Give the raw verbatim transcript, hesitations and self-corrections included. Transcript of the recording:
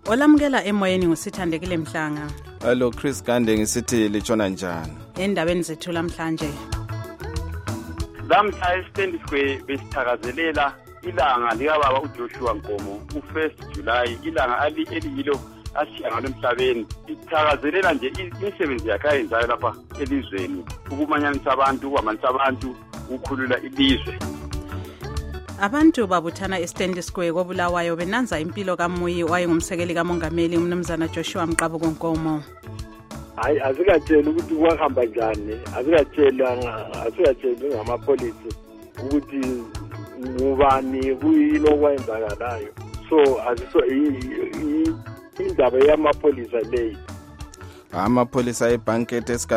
Olamukela emoyeni ngusithandekile Mhlanga. Hello Chris Gande ngisithi litshona njani? Endabeni zethu lamhlanje. Lamhla eStandard Square besithakazelela ilanga likababa uJoshua Nkomo u-first July, ilanga ali eliyilo ashiya ngalo emhlabeni. Ithakazelela nje imisebenzi yakhe ayenzayo lapha elizweni, ukumanyanisa abantu, ukwamanisa abantu, ukukhulula ilizwe. Abantu babuthana eStandard Square koBulawayo benanza impilo kaMuyi wayengumsekeli kaMongameli uMnumzana Joshua Mqabuko Nkomo. Hayi azikatshela ukuthi kwahamba njani, azikatshela azikatshela ngamapolisi ukuthi ngubani kuyini okwenzakalayo. So aziso indaba yamapolisa leyi. Amapolisa eBanket